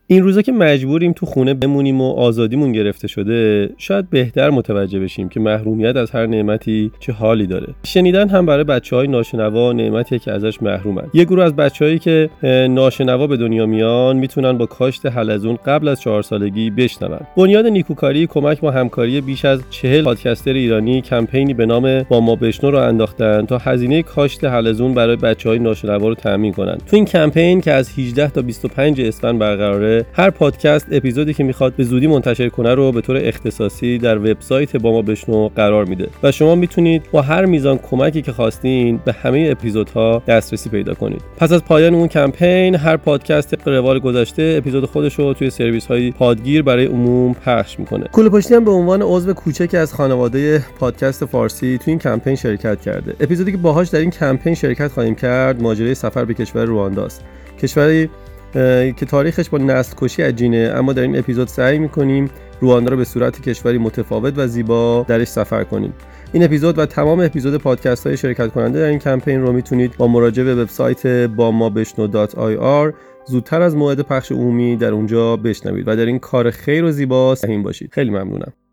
این روزا که مجبوریم تو خونه بمونیم و آزادیمون گرفته شده، شاید بهتر متوجه بشیم که محرومیت از هر نعمتی چه حالی داره. شنیدن هم برای بچهای ناشنوا نعمتیه که ازش محرومن. یه گروه از بچه‌هایی که ناشنوا به دنیا میان میتونن با کاشت حلزون قبل از 4 سالگی بشنون. بنیاد نیکوکاری کمک با همکاری بیش از 40 پادکستر ایرانی کمپینی به نام با ما بشنو رو انداختن تا هزینه کاشت حلزون برای بچه‌های ناشنوا رو تامین کنن. تو این کمپین که از 18 تا 25 اسفند برقراره، هر پادکست اپیزودی که میخواد به زودی منتشر کنه رو به طور اختصاصی در وبسایت با ما بشنو قرار میده و شما میتونید با هر میزان کمکی که خواستین به همه اپیزودها دسترسی پیدا کنید. پس از پایان اون کمپین، هر پادکست طبق روال گذشته اپیزود خودش رو توی سرویس‌های پادگیر برای عموم پخش میکنه. کوله پشتی هم به عنوان عضو کوچکی از خانواده پادکست فارسی توی این کمپین شرکت کرده. اپیزودی که باهاش در این کمپین شرکت خواهیم کرد ماجرای سفر به کشور روانداست. کشوری که تاریخش با نسل کشی عجینه، اما در این اپیزود سعی میکنیم رواندا رو به صورت کشوری متفاوت و زیبا درش سفر کنیم. این اپیزود و تمام اپیزود پادکست های شرکت کننده در این کمپین رو میتونید با مراجعه به وبسایت bamabeshno.ir زودتر از موعد پخش عمومی در اونجا بشنوید و در این کار خیر و زیبا سهیم باشید. خیلی ممنونم.